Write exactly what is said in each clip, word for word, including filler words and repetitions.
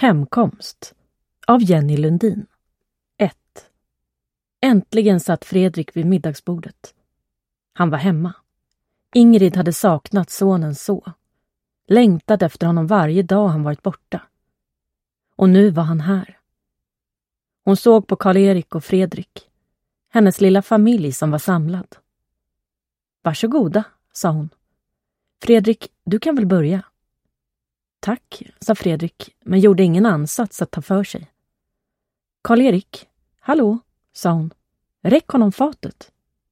Hemkomst av Jenny Lundin. ett. Äntligen satt Fredrik vid middagsbordet. Han var hemma. Ingrid hade saknat sonen så. Längtat efter honom varje dag han varit borta. Och nu var han här. Hon såg på Karl-Erik och Fredrik. Hennes lilla familj som var samlad. Varsågoda, sa hon. Fredrik, du kan väl börja? Tack, sa Fredrik, men gjorde ingen ansats att ta för sig. Karl-Erik, hallå, sa hon. Räck honom fatet.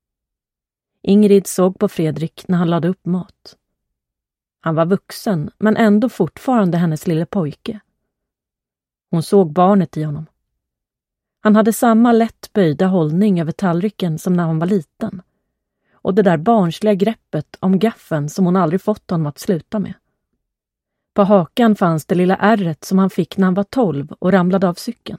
Ingrid såg på Fredrik när han lade upp mat. Han var vuxen, men ändå fortfarande hennes lille pojke. Hon såg barnet i honom. Han hade samma lätt böjda hållning över tallriken som när han var liten. Och det där barnsliga greppet om gaffeln som hon aldrig fått honom att sluta med. På hakan fanns det lilla ärret som han fick när han var tolv och ramlade av cykeln.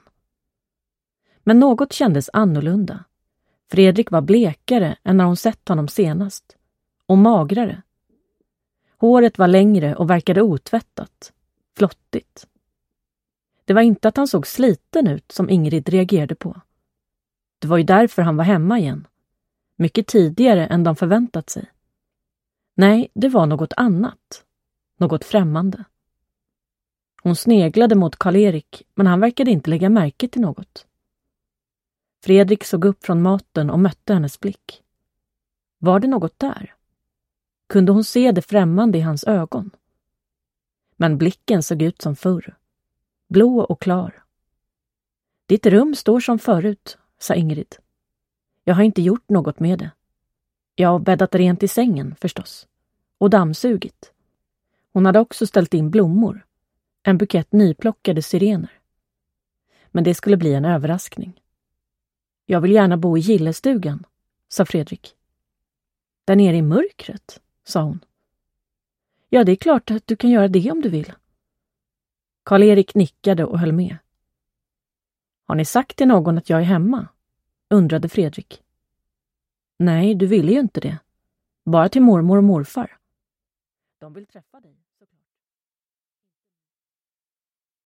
Men något kändes annorlunda. Fredrik var blekare än när hon sett honom senast. Och magrare. Håret var längre och verkade otvättat. Flottigt. Det var inte att han såg sliten ut som Ingrid reagerade på. Det var ju därför han var hemma igen. Mycket tidigare än de förväntat sig. Nej, det var något annat. Något främmande. Hon sneglade mot Karl-Erik, men han verkade inte lägga märke till något. Fredrik såg upp från maten och mötte hennes blick. Var det något där? Kunde hon se det främmande i hans ögon? Men blicken såg ut som förr. Blå och klar. Ditt rum står som förut, sa Ingrid. Jag har inte gjort något med det. Jag har bäddat rent i sängen, förstås. Och dammsugit. Hon hade också ställt in blommor. En bukett nyplockade syrener. Men det skulle bli en överraskning. Jag vill gärna bo i gillestugan, sa Fredrik. Där nere i mörkret, sa hon. Ja, det är klart att du kan göra det om du vill. Karl-Erik nickade och höll med. Har ni sagt till någon att jag är hemma? Undrade Fredrik. Nej, du ville ju inte det. Bara till mormor och morfar. De vill träffa dig.